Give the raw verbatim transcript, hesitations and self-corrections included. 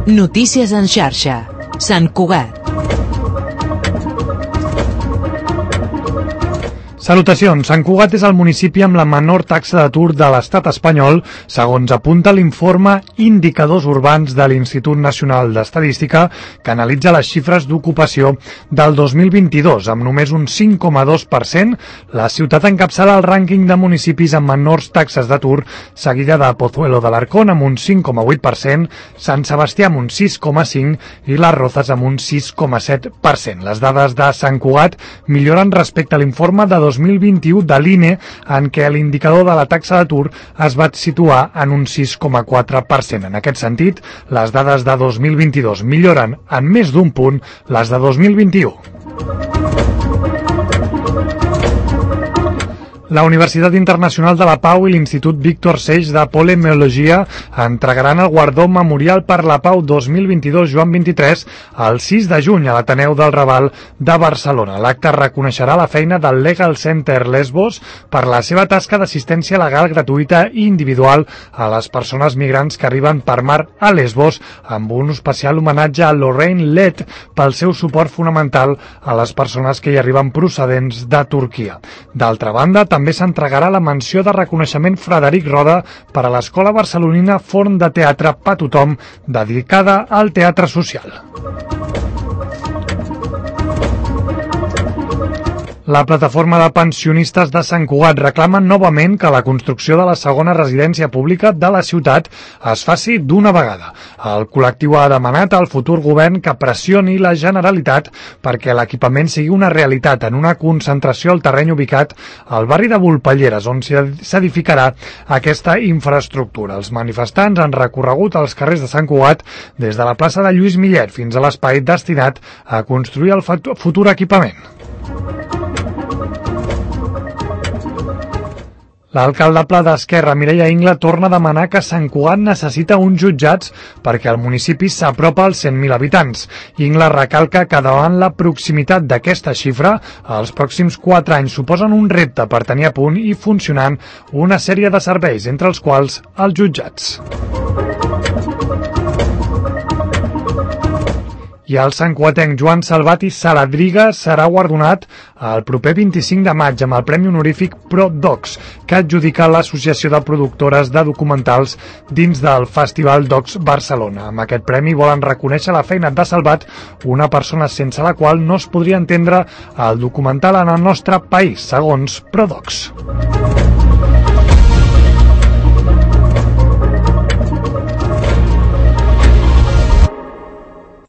Notícies en xarxa. Sant Cugat. Salutacions. Sant Cugat és el municipi amb la menor taxa d'atur de l'estat espanyol, segons apunta l'informe Indicadors Urbans de l'Institut Nacional d'Estadística, que analitza les xifres d'ocupació del dos mil vint-i-dos. Amb només un cinc coma dos per cent, la ciutat encapçala el rànquing de municipis amb menors taxes d'atur, seguida de Pozuelo de l'Arcón amb un cinc coma vuit per cent, Sant Sebastià amb un sis coma cinc per cent i les Rozas amb un sis coma set per cent. Les dades de Sant Cugat milloren respecte a l'informe de dos mil vint-i-u de l'I N E, en què l'indicador de la taxa d'atur es va situar en un sis coma quatre per cent. En aquest sentit, les dades de dos mil vint-i-dos milloren en més d'un punt les de dos mil vint-i-u. La Universitat Internacional de la Pau i l'Institut Víctor Seix de Polemologia entregaran el Guardó Memorial per la Pau dos mil vint-i-dos Joan vint-i-tres el sis de juny a l'Ateneu del Raval de Barcelona. L'acte reconeixerà la feina del Legal Center Lesbos per la seva tasca d'assistència legal gratuïta i individual a les persones migrants que arriben per mar a Lesbos, amb un especial homenatge a Lorraine Lett pel seu suport fonamental a les persones que hi arriben procedents de Turquia. D'altra banda, també També s'entregarà la menció de reconeixement Frederic Roda per a l'Escola Barcelonina Forn de Teatre per Tothom, dedicada al teatre social. La plataforma de pensionistes de Sant Cugat reclama novament que la construcció de la segona residència pública de la ciutat es faci d'una vegada. El col·lectiu ha demanat al futur govern que pressioni la Generalitat perquè l'equipament sigui una realitat en una concentració al terreny ubicat al barri de Volpelleres, on s'edificarà aquesta infraestructura. Els manifestants han recorregut als carrers de Sant Cugat des de la plaça de Lluís Millet fins a l'espai destinat a construir el futur equipament. L'alcaldable d'Esquerra, Mireia Ingla, torna a demanar que Sant Cugat necessita uns jutjats perquè el municipi s'apropa als cent mil habitants. Ingla recalca que davant la proximitat d'aquesta xifra, els pròxims quatre anys suposen un repte per tenir a punt i funcionant una sèrie de serveis, entre els quals els jutjats. I el santcuatenc Joan Salvat i Saladriga serà guardonat el proper vint-i-cinc de maig amb el Premi Honorífic ProDocs, que adjudica l'Associació de Productores de Documentals dins del Festival Docs Barcelona. Amb aquest premi volen reconèixer la feina de Salvat, una persona sense la qual no es podria entendre el documental en el nostre país, segons ProDocs.